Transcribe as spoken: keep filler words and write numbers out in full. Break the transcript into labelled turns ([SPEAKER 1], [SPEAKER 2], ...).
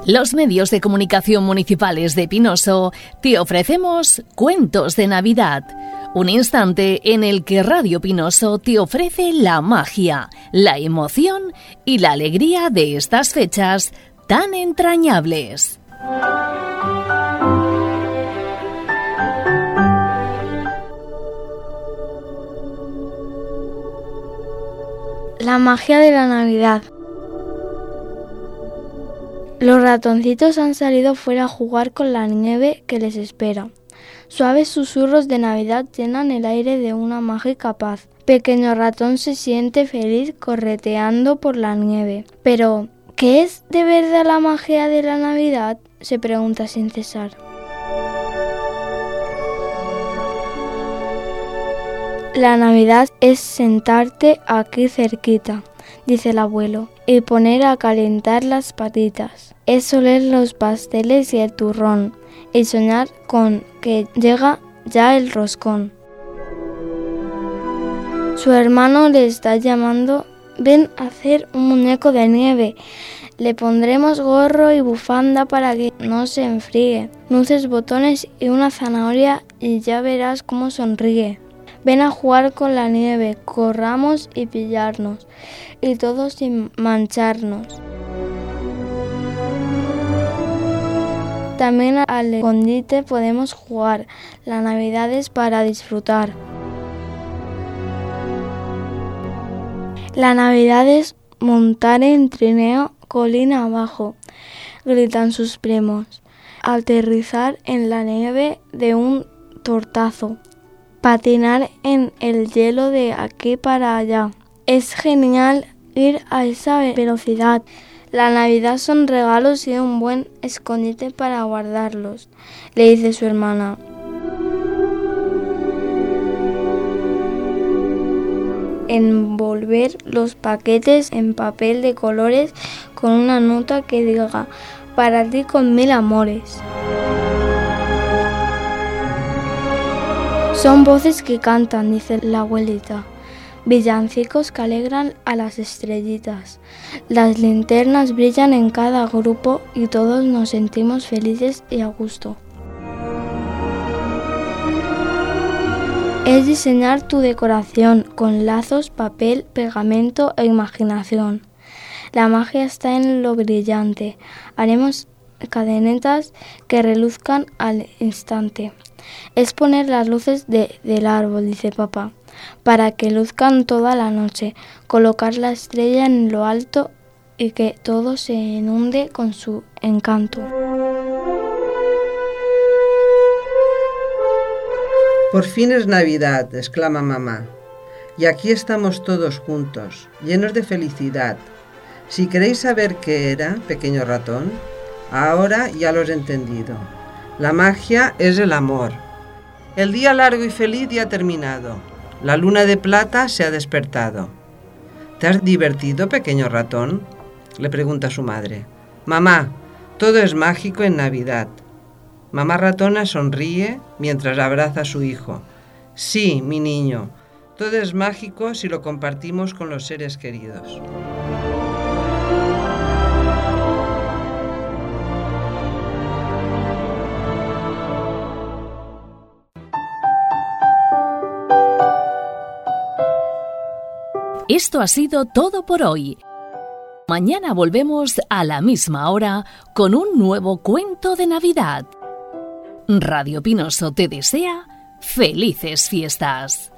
[SPEAKER 1] Los medios de comunicación municipales de Pinoso te ofrecemos Cuentos de Navidad, un instante en el que Radio Pinoso te ofrece la magia, la emoción y la alegría de estas fechas tan entrañables.
[SPEAKER 2] La magia de la Navidad. Los ratoncitos han salido fuera a jugar con la nieve que les espera. Suaves susurros de Navidad llenan el aire de una mágica paz. Pequeño ratón se siente feliz correteando por la nieve. Pero, ¿qué es de verdad la magia de la Navidad?, se pregunta sin cesar. La Navidad es sentarte aquí cerquita, dice el abuelo, y poner a calentar las patitas. Es oler los pasteles y el turrón, y soñar con que llega ya el roscón. Su hermano le está llamando: ven a hacer un muñeco de nieve. Le pondremos gorro y bufanda para que no se enfríe, luces, botones y una zanahoria, y ya verás cómo sonríe. Ven a jugar con la nieve, corramos y pillarnos, y todos sin mancharnos. También al escondite podemos jugar, la Navidad es para disfrutar. La Navidad es montar en trineo colina abajo, gritan sus primos, aterrizar en la nieve de un tortazo. Patinar en el hielo de aquí para allá. Es genial ir a esa velocidad. La Navidad son regalos y un buen escondite para guardarlos, le dice su hermana. Envolver los paquetes en papel de colores con una nota que diga: para ti con mil amores. Son voces que cantan, dice la abuelita, villancicos que alegran a las estrellitas. Las linternas brillan en cada grupo y todos nos sentimos felices y a gusto. Es diseñar tu decoración con lazos, papel, pegamento e imaginación. La magia está en lo brillante. Haremos cadenetas que reluzcan al instante. Es poner las luces de, del árbol, dice papá, para que luzcan toda la noche, colocar la estrella en lo alto y que todo se inunde con su encanto.
[SPEAKER 3] Por fin es Navidad, exclama mamá, y aquí estamos todos juntos, llenos de felicidad. Si queréis saber qué era, pequeño ratón, ahora ya lo has entendido. La magia es el amor. El día largo y feliz ya ha terminado. La luna de plata se ha despertado. ¿Te has divertido, pequeño ratón?, le pregunta su madre. Mamá, todo es mágico en Navidad. Mamá ratona sonríe mientras abraza a su hijo. Sí, mi niño, todo es mágico si lo compartimos con los seres queridos.
[SPEAKER 1] Esto ha sido todo por hoy. Mañana volvemos a la misma hora con un nuevo cuento de Navidad. Radio Pinoso te desea felices fiestas.